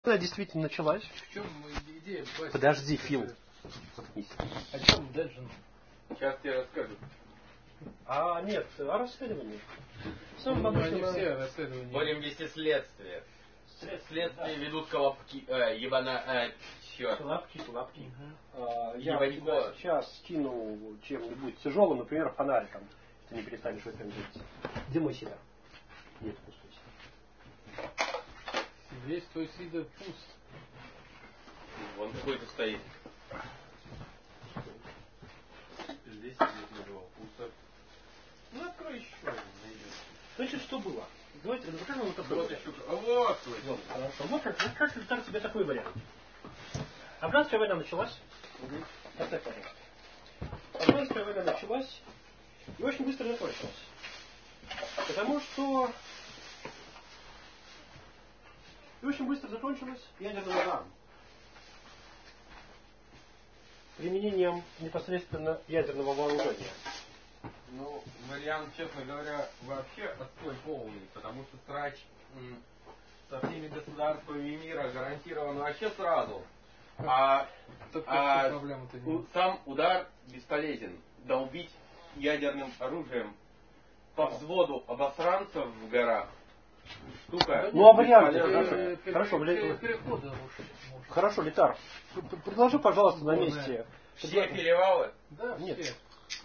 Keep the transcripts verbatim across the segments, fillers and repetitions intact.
Она действительно началась. В чем идея? Подожди, Фил. Заткнись. О чем Дэджин? Сейчас тебе расскажу. А, нет, о расследовании. Ну, они все расследования. Будем вести следствие. Следствие да. ведут колобки, э, ебана, э, черт. Лапки, лапки. Угу. А, я Ебанько. тебя сейчас скину чем-нибудь тяжелым, например, фонариком. Ты не перестанешь в этом делать. Где мой сидор? Нет, пустой сидор. Весь твой сидор пуст. Вон какой-то стоит. Здесь сидит на него пусто. Ну открой еще, найдешь. Значит, что было? Давайте расскажем вот такой Вот вариант. еще. А вот твой. Вот, хорошо. Вот как, вот как представить себе такой вариант. Афганская война началась. Угу. Поставь, пожалуйста. Афганская война началась и очень быстро закончилась. Потому что и очень быстро закончилась ядерным ударом. Применением непосредственно ядерного вооружения. Ну, вариант, честно говоря, вообще отстой полный, потому что срач м, со всеми государствами мира гарантирован вообще сразу. А, Так а проблема-то у- не. сам удар бесполезен. Долбить ядерным оружием по взводу обосранцев в горах штука. Ну, а варианты? бесполезная. Хорошо, бля- Переходы может. Хорошо, Литар, п- п- предложи, пожалуйста, на месте. Все перевалы? Да, Нет. все.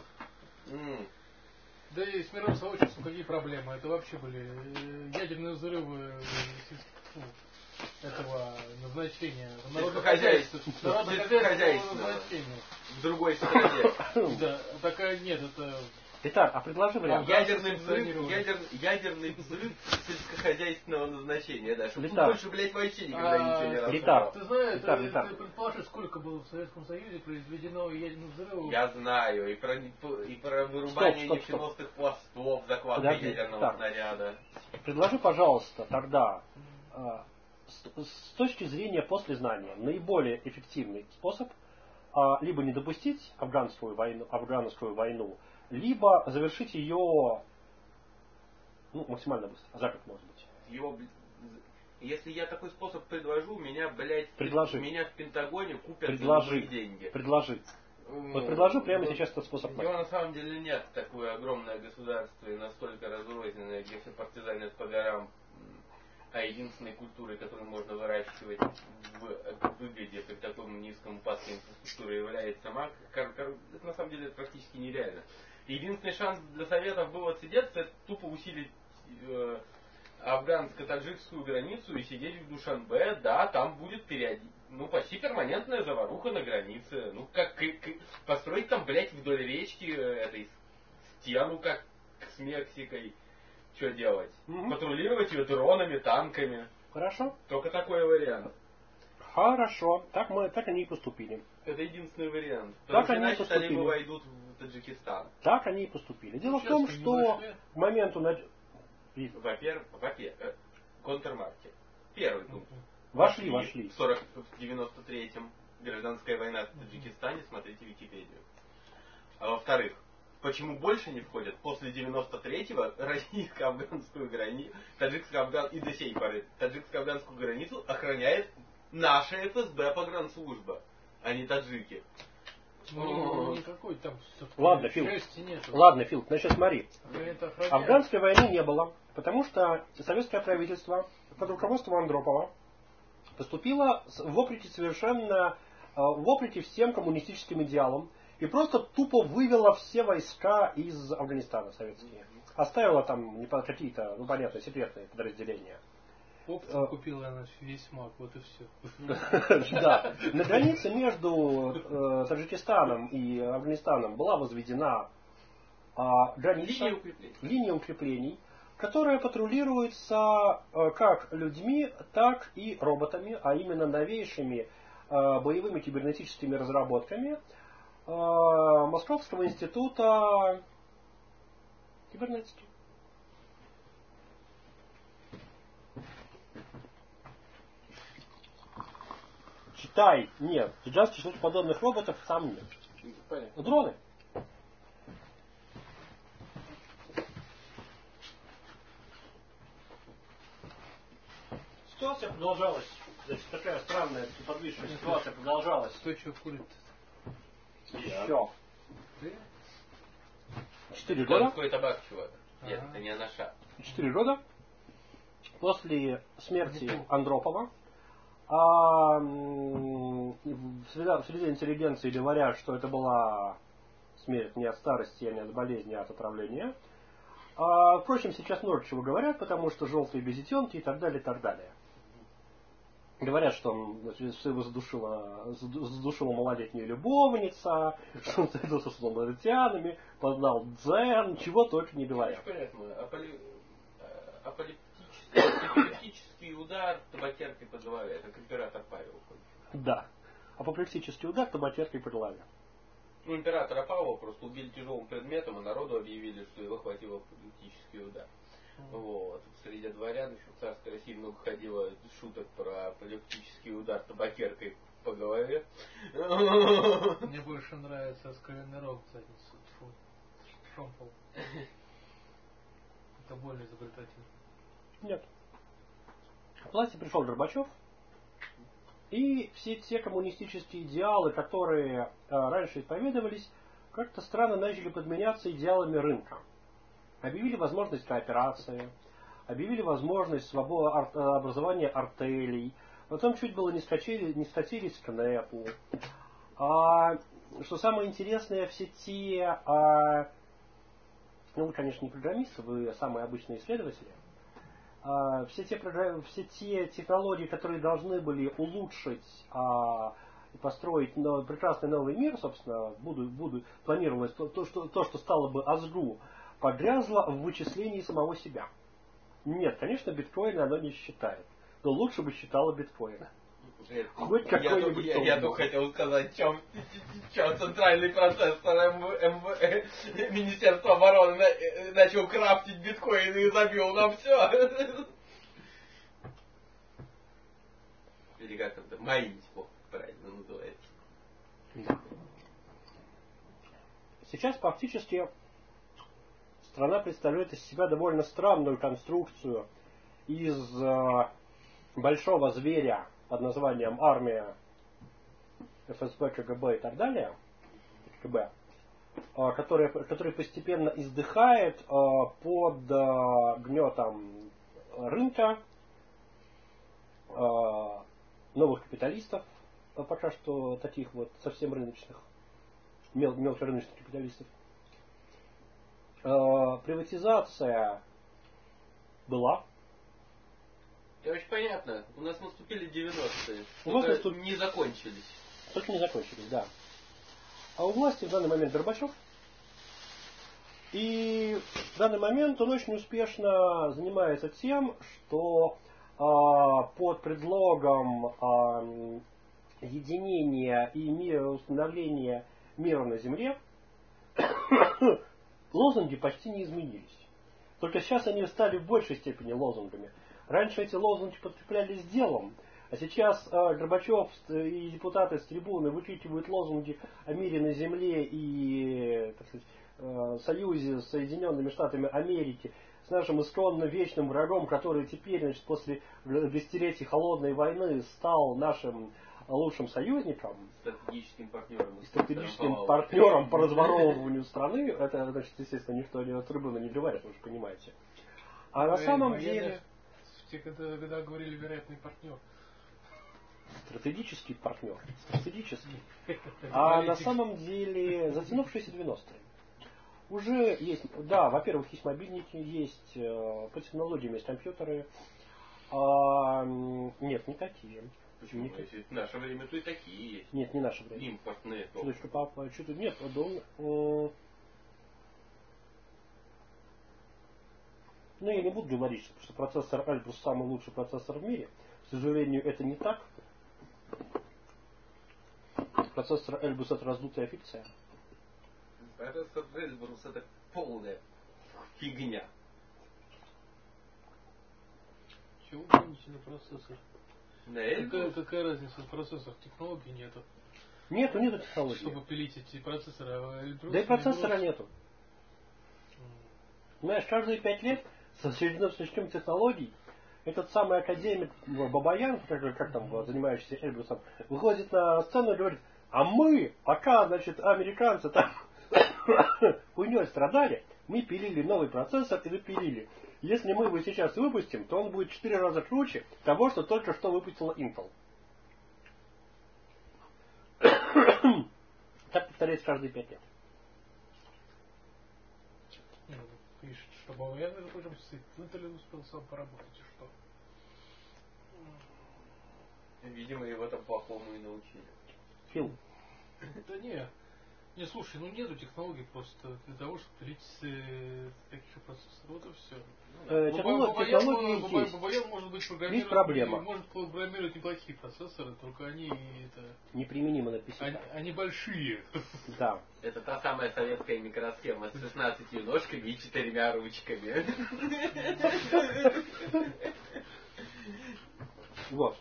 М. Да и с мировым сообществом какие проблемы? Это вообще были э, ядерные взрывы э, фу, этого назначения. Сельскохозяйственного. Народно-хозяйственного назначения. В другой стране. Да, такая нет, это... Литар, а предложи вариант. Ядерный взрыв, функционировало. ядер, ядерный взрыв сельскохозяйственного назначения, да, чтобы Летар. больше, блядь, вообще никогда А, ничего не Летар. расстало. Ты знаешь, Литар, ты, Литар. ты предположишь, сколько было в Советском Союзе произведено ядерных взрывов? Я знаю, и про, и про вырубание Стоп, стоп, стоп. нефтяных пластов, закладка Подожди, ядерного так. снаряда. Предложи, пожалуйста, тогда а, с, с точки зрения послезнания наиболее эффективный способ а, либо не допустить афганскую войну, афганскую войну, либо завершить ее ну, максимально быстро. За как может быть? Его, бл- если я такой способ предложу, меня, блядь, Предложи. меня в Пентагоне купят Предложи. за любые деньги. Предложи. Ну, Вот предложу прямо ну, сейчас этот способ. Его на самом деле нет, такое огромное государство и настолько разрозненное, где все партизанят по горам, м, а единственной культурой, которую можно выращивать в выгоде при таком низком упадке инфраструктуры является мак, кор- кор- это на самом деле практически нереально. Единственный шанс для Советов был отсидеться, это тупо усилить э, афганско-таджикскую границу и сидеть в Душанбе, да, там будет периодически, ну, почти перманентная заваруха на границе. Ну, как к- к- построить там, блядь, вдоль речки э, этой стену, как с Мексикой. Что делать? Мгм. Патрулировать ее дронами, танками. Хорошо? Только такой вариант. Хорошо. Так, мы, так они и поступили. Это единственный вариант. Так Потому что они иначе поступили. талибы войдут в Таджикистан. Так они и поступили. Дело в Сейчас том, они что вошли. к моменту над... и Во-первых, во-первых, э, контрмаркет. Первый пункт. Вошли, вошли. В сорок в девяносто третьем гражданская война в Таджикистане, смотрите Википедию. А во-вторых, почему больше не входят? После девяносто третьего российско-афганскую границу, таджикско-афган и до сей поры таджикско-афганскую границу охраняет наша эф эс бэ погранслужба, а не таджики. Ну, никакой там Ладно, Фил. части нету. Ладно, Фил, значит смотри. Это охраняет. Афганской войны не было, потому что советское правительство под руководством Андропова поступило с- вопреки совершенно, э, вопреки всем коммунистическим идеалам и просто тупо вывело все войска из Афганистана советские. Оставила там непо- какие-то, ну понятно, секретные подразделения. Оптом Э. купила она весь мак, вот и все. Да. На границе между э, Таджикистаном и Афганистаном была возведена а, граница, Линия укреплений. линия укреплений, которая патрулируется э, как людьми, так и роботами, а именно новейшими э, боевыми кибернетическими разработками э, Московского института кибернетики. Китай нет. Сейчас число подобных роботов там нет. Понятно. Дроны. Ситуация продолжалась. Значит, такая странная подвижная ситуация продолжалась. Кто что курит? Еще. Ты? Четыре Там года. какой табак, чувак. Нет, Ага. это не анаша. Четыре года. После смерти Андропова а, м, в среде, в среде интеллигенции говорят, что это была смерть не от старости, а не от болезни, а от отравления. А, впрочем, сейчас много чего говорят, потому что желтые безетенки и так далее, и так далее. Говорят, что он все его задушила, заду- задушила малолетняя любовница, что он сойдется с лунатянами, познал дзен, чего только не говорят. Очень понятно. Аполи... э, Апоплептический апоплептический удар табакеркой по голове. Это как император Павел. Да. Апоплексический удар табакеркой по голове. Ну, императора Павла просто убили тяжелым предметом, а народу объявили, что его хватил апоплептический удар. Вот. Среди дворян еще в царской России много ходило шуток про апоплептический удар табакеркой по голове. Мне больше нравится оскаленный рог в задницу. Тьфу. Шомпол. Это более изобретательно. Нет. К власти пришел Горбачев, и все те коммунистические идеалы, которые э, раньше исповедовались, как-то странно начали подменяться идеалами рынка. Объявили возможность кооперации, объявили возможность свобо- ар- образования артелей, потом чуть было не скатились, не скатились к НЭПу. А, что самое интересное, все те, а, ну вы, конечно, не программисты, вы самые обычные исследователи, а, все, те, програ- все те технологии, которые должны были улучшить а, и построить но- прекрасный новый мир, собственно, буду, буду, планировалось то, то, что, то, что стало бы АЗГУ, погрязла в вычислении самого себя. Нет, конечно, биткоин оно не считает. Но лучше бы считало биткоина. Это, Хоть я, какой-нибудь я, я толк. только хотел сказать, чем, чем центральный процессор эм вэ, эм вэ, Министерства обороны на, начал крафтить биткоины и забил на все. Или как это, майнить, вот, правильно называется. Да. Сейчас фактически страна представляет из себя довольно странную конструкцию из э, большого зверя под названием армия, эф эс бэ, ка гэ бэ и так далее, ка гэ бэ, э, который, который постепенно издыхает э, под э, гнетом рынка, э, новых капиталистов, э, пока что таких вот совсем рыночных, мел, мелкорыночных капиталистов. Э, приватизация была. Это очень понятно. У нас наступили девяностые. У нас Только наступ- не закончились. Только не закончились, да. А у власти в данный момент Горбачев. И в данный момент он очень успешно занимается тем, что а, под предлогом а, единения и мира, установления мира на земле лозунги почти не изменились. Только сейчас они стали в большей степени лозунгами. Раньше эти лозунги подкреплялись делом, а сейчас э, Горбачев и депутаты с трибуны выкрикивают лозунги о мире на земле и, так сказать, э, союзе с Соединенными Штатами Америки, с нашим исконно вечным врагом, который теперь, значит, после десятилетий холодной войны стал нашим лучшим союзником, Стратегическим партнером. и стратегическим партнером по разворовыванию страны. Это, значит, естественно, никто не от трибуны не говорит, вы же понимаете. А на Ой, самом военные- деле... Те, когда, когда говорили вероятный партнер. Стратегический партнер. Стратегический. А на самом деле затянувшиеся девяностые. Уже есть, да, во-первых, есть мобильники, есть э, по технологиям есть компьютеры. А, м, нет, не такие. Почему? Не Если в наше время, то и такие есть. Нет, не наше время. Импортные. то. Чуточку папа, чуть нет, дом. м, Ну, я не буду говорить, что процессор Эльбрус самый лучший процессор в мире. К сожалению, это не так. Процессор Эльбрус это раздутая фикция. Процессор Эльбрус это полная фигня. Чего вы гоните на процессор? На Какая, Эльбрус? какая разница в процессорах? Технологий нету. Нету, нету технологии. Чтобы пилить эти процессоры. А Эльбрус, Да и процессора Эльбрус- нету. Понимаешь, каждые пять лет с очередным скачком технологий этот самый академик Бабаян, как, как там, занимающийся Эльбрусом, выходит на сцену и говорит, а мы, пока, значит, американцы там хуйней страдали, мы пилили новый процессор и допилили. Если мы его сейчас выпустим, то он будет в четыре раза круче того, что только что выпустила Intel. Так повторяется каждые пять лет. Пишет, что Бабаян, между прочим, с Intel успел сам поработать, и что? Видимо, его там плохому и научили. Фил. Да не. Не, слушай, ну нету технологий просто для того, чтобы пилить э, таких же процессоров. Вот и все. Э, технологии, технологии есть. Бабаян может быть программировать. Есть проблема. Может программировать неплохие процессоры, только они это. Неприменимо на пи си. Они, они большие. Да. Это та самая советская микросхема с шестнадцатью ножками и четырьмя ручками. Вот.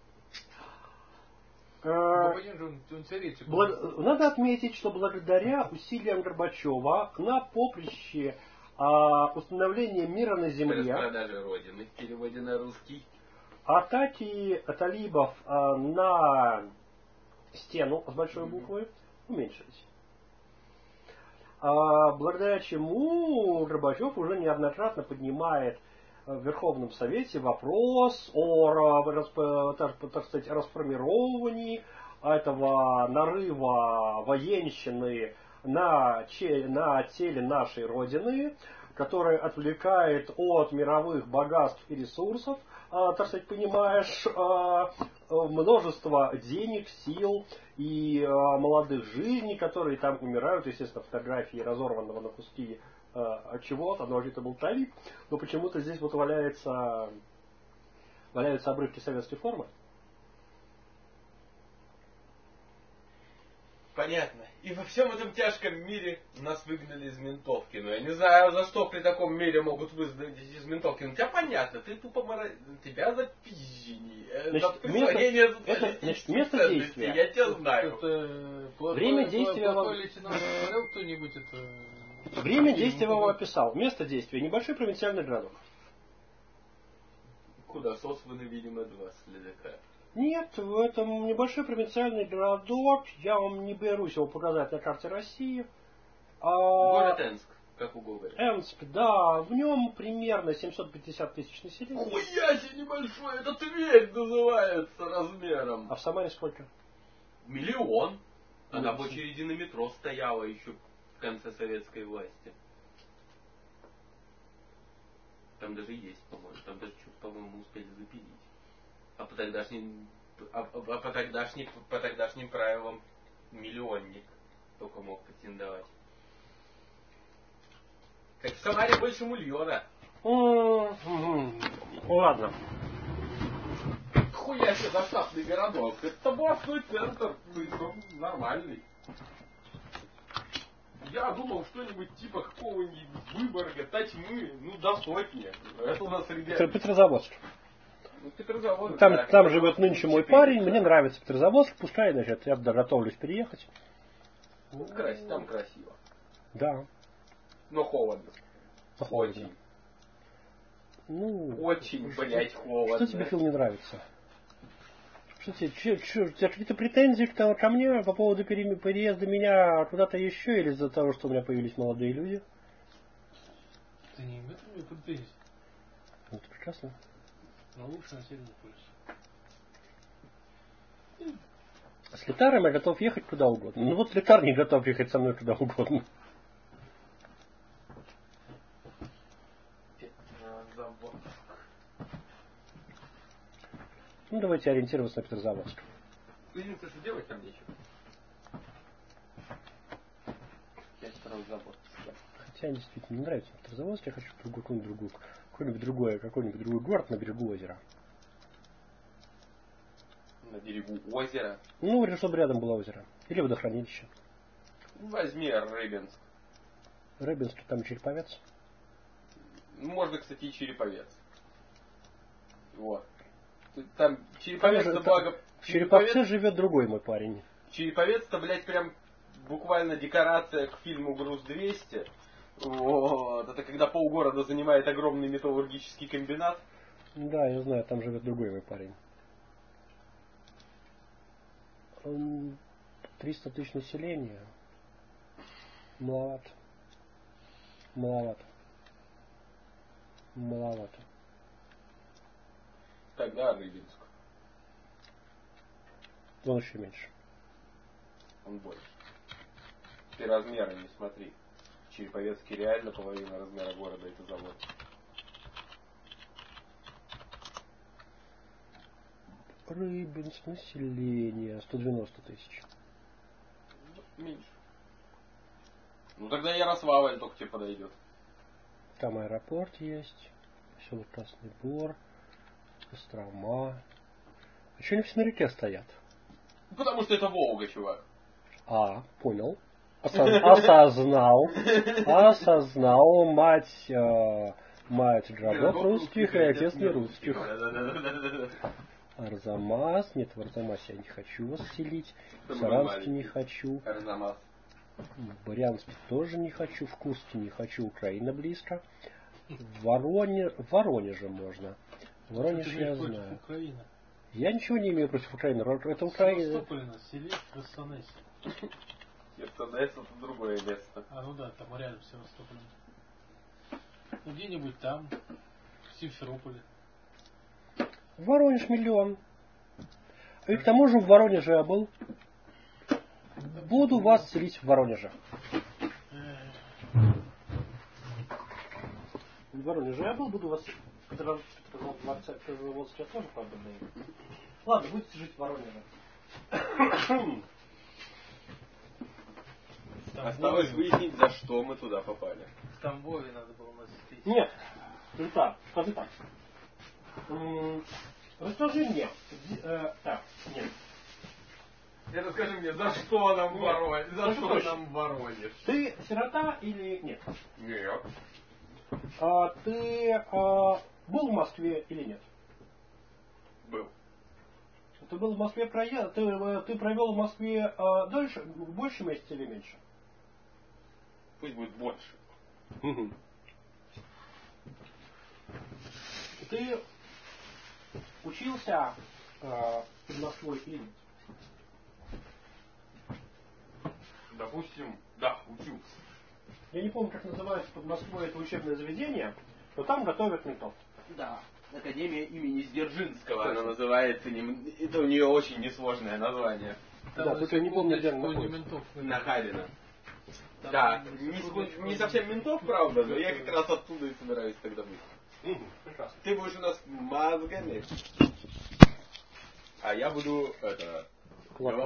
Бабаян же он, он теоретик. Благ... Надо отметить, что благодаря усилиям Горбачева на поприще а, установления мира на земле, Распродажа Родины в переводе на русский, атаки талибов а, на стену с большой буквы уменьшились. А, благодаря чему Горбачев уже неоднократно поднимает в Верховном Совете вопрос о, так сказать, расформировании этого нарыва военщины на, на теле нашей Родины, который отвлекает от мировых богатств и ресурсов, так сказать, понимаешь, множество денег, сил и молодых жизней, которые там умирают, естественно, фотографии разорванного на куски чего-то, но это был талиб, но почему-то здесь вот валяется, валяются обрывки советской формы. Понятно. И во всем этом тяжком мире нас выгнали из ментовки. Но я не знаю, за что при таком мире могут выгнать из ментовки. Но тебя понятно, ты тупо мора... тебя за пизжение, за присвоение место действия. Я тебя знаю. Это... Время действия вам... Смотрел кто-нибудь это... Время действия вам описал. Место действия. Небольшой провинциальный городок. Куда сосланы, видимо, два следака. Нет, в этом небольшой провинциальный городок. Я вам не берусь его показать на карте России. А... Город Энск, как у Гоголя. Энск, да. В нем примерно семьсот пятьдесят тысяч населения. Хуя себе небольшой. Это Тверь называется размером. А в Самаре сколько? Миллион. Она в очереди на метро стояла еще в конце советской власти. Там даже есть, по-моему. Там даже что-то, по-моему, успели запилить. А по тогдашним, а, а по, тогдашним, по тогдашним правилам миллионник только мог претендовать. Как в Самаре больше миллиона. Ладно. Хуя себе заштатный городок. Это областной центр. Нормальный. Я думал что-нибудь типа какого-нибудь Выборга, Тотьмы, ну до сотни. Это у нас ребята. Петрозаводск. Ну, Петрозаводск. Там, да, там живет нынче мой парень, мне нравится Петрозаводск, пускай, значит, я готовлюсь переехать. Ну, красиво, там красиво. Да. Но холодно. Холодно. Очень. Ну, Очень, блять, холодно. Что тебе, Фил, не нравится? Что тебе, че, че, у тебя какие-то претензии к, ко мне по поводу пере, переезда меня куда-то еще или из-за того, что у меня появились молодые люди? Да не, в этом нет претензий. Ну, это прекрасно. Но лучше на Северный полюс. С Литаром я готов ехать куда угодно. Ну вот Литар не готов ехать со мной куда угодно. Ну давайте ориентироваться на Петрозаводск. Единственное, что делать там нечего. Я строил забор. Хотя действительно не нравится Петрозаводск, я хочу другой, какой-нибудь другой, какой-нибудь другой, какой-нибудь другой город на берегу озера. На берегу озера? Ну, или чтобы рядом было озеро. Или водохранилище. Возьми Рыбинск. Рыбинск, там Череповец. Можно, кстати, и Череповец. Вот. Там Череповец, там, да благо... В Череповце живет другой мой парень. Череповец-то, блядь, прям буквально декорация к фильму «Груз двести». Вот. Это когда полгорода занимает огромный металлургический комбинат. Да, я знаю, там живет другой мой парень. Он триста тысяч населения. Маловато. Маловато. Маловато. Тогда Рыбинск. Он еще меньше. Он больше. Ты размеры не смотри. Череповецкий реально половина размера города это завод. Рыбинск, население сто девяносто тысяч. Меньше. Ну тогда Ярославль только тебе подойдет. Там аэропорт есть, поселок Красный Бор, Кострома. А что они все на реке стоят? Потому что это Волга, чувак. А, понял. Осоз- Осознал. Осознал. Мать, э, мать гробов русских и отец не русских. Арзамас. Нет, в Арзамасе я не хочу вас селить. В Саранске не хочу. Арзамас. В Брянске тоже не хочу. В Курске не хочу. Украина близко. В Вороне... в Воронеже можно. Воронеж я знаю. Украины? Я ничего не имею против Украины. Это Украина. Севастополь на селе Херсонесе. Херсонес это другое место. А ну да, там рядом с Севастополем. Ну где-нибудь там, в Симферополе. Воронеж миллион. И к тому же в Воронеже я был. Буду вас селить в Воронеже. В Воронеже я был, буду вас... Вот сейчас тоже, правда, был. Ладно, будете жить в Воронеже. Осталось выяснить, за что мы туда попали. В Тамбове надо было нас встретить. Нет, скажи так, скажи так. М, Расскажи мне. э, Так, нет. Это скажи мне, за что нам Нет. Воронеж? За Ну, что точно. нам Воронеж? Ты сирота или нет? Нет. А, ты а, был в Москве или нет? Был. Ты был в Москве проезд, ты, э, ты провел в Москве а, дольше, больше месяца или меньше? Пусть будет больше. Ты учился а, под Москвой или нет? Допустим, да, учился. Я не помню, как называется под Москвой это учебное заведение, но там готовят ментов. Да. Академия имени Сдержинского. Она называется, не- это у нее очень несложное название. Там Да, на только я не помню, где она секундочку, не находится. ментов. На Харина. Там Да, на не, секундочку. ск- не совсем ментов, правда, но я как раз оттуда и собираюсь тогда быть. Мгм, прекрасно. Ты будешь у нас мозгами. А я буду, это, Классно.